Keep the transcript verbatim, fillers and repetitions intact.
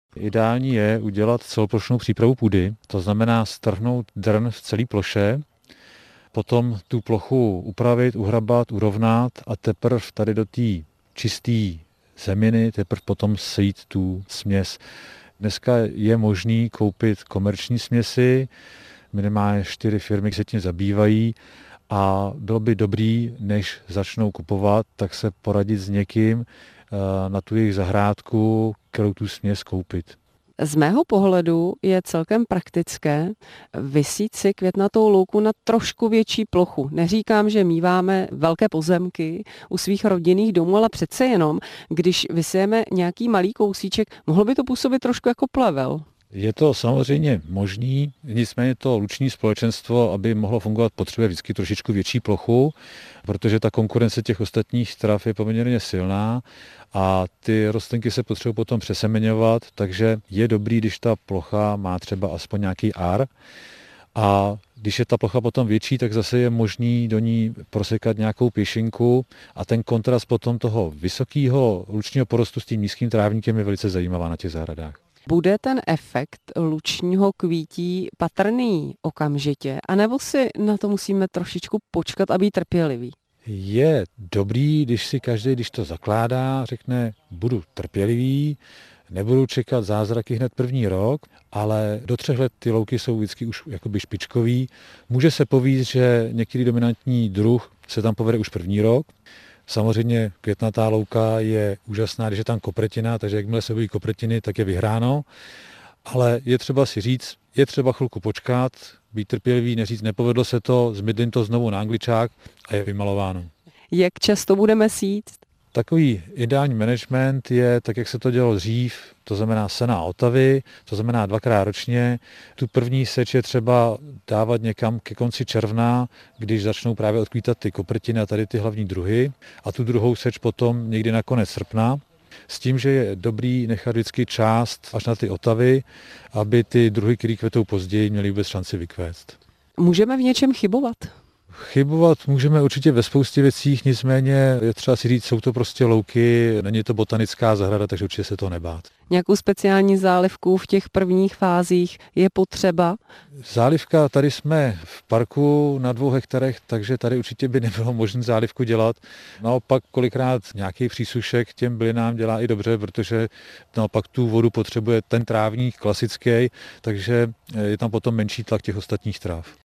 Ideální je udělat celoplošnou přípravu půdy, to znamená strhnout drn v celé ploše, potom tu plochu upravit, uhrabat, urovnat a teprve tady do té čisté zeminy teprve potom sejít tu směs. Dneska je možný koupit komerční směsi, minimálně čtyři firmy se tím zabývají a bylo by dobrý, než začnou kupovat, tak se poradit s někým na tu jejich zahrádku, kterou tu směs koupit. Z mého pohledu je celkem praktické vysít si květnatou louku na trošku větší plochu. Neříkám, že míváme velké pozemky u svých rodinných domů, ale přece jenom, když vysijeme nějaký malý kousíček, mohlo by to působit trošku jako plevel. Je to samozřejmě možný, nicméně to luční společenstvo, aby mohlo fungovat, potřebuje vždycky trošičku větší plochu, protože ta konkurence těch ostatních trav je poměrně silná a ty rostlinky se potřebují potom přesemeňovat, takže je dobrý, když ta plocha má třeba aspoň nějaký ar. A když je ta plocha potom větší, tak zase je možný do ní prosekat nějakou pěšinku a ten kontrast potom toho vysokého lučního porostu s tím nízkým trávníkem je velice zajímavá na těch zahradách. Bude ten efekt lučního kvítí patrný okamžitě, anebo si na to musíme trošičku počkat a být trpělivý? Je dobrý, když si každý, když to zakládá, řekne, budu trpělivý, nebudu čekat zázraky hned první rok, ale do třech let ty louky jsou vždycky už jakoby špičkový. Může se povíct, že některý dominantní druh se tam povede už první rok. Samozřejmě květnatá louka je úžasná, když je tam kopretina, takže jakmile se bojí kopretiny, tak je vyhráno. Ale je třeba si říct, je třeba chvilku počkat, být trpělivý, neříct, nepovedlo se to, zmydlím to znovu na angličák a je vymalováno. Jak často budeme sít? Takový ideální management je, tak jak se to dělo dřív, to znamená sena a otavy, to znamená dvakrát ročně. Tu první seč je třeba dávat někam ke konci června, když začnou právě odkvítat ty koprtiny a tady ty hlavní druhy. A tu druhou seč potom někdy na konec srpna. S tím, že je dobrý nechat vždycky část až na ty otavy, aby ty druhy, které kvetou později, měly vůbec šanci vykvést. Můžeme v něčem chybovat? Chybovat můžeme určitě ve spoustě věcích, nicméně je třeba si říct, jsou to prostě louky, není to botanická zahrada, takže určitě se to nebát. Nějakou speciální zálivku v těch prvních fázích je potřeba? Zálivka, tady jsme v parku na dvou hektarech, takže tady určitě by nebylo možné zálivku dělat. Naopak kolikrát nějaký přísušek těm bylinám dělá i dobře, protože naopak tu vodu potřebuje ten trávník klasický, takže je tam potom menší tlak těch ostatních tráv.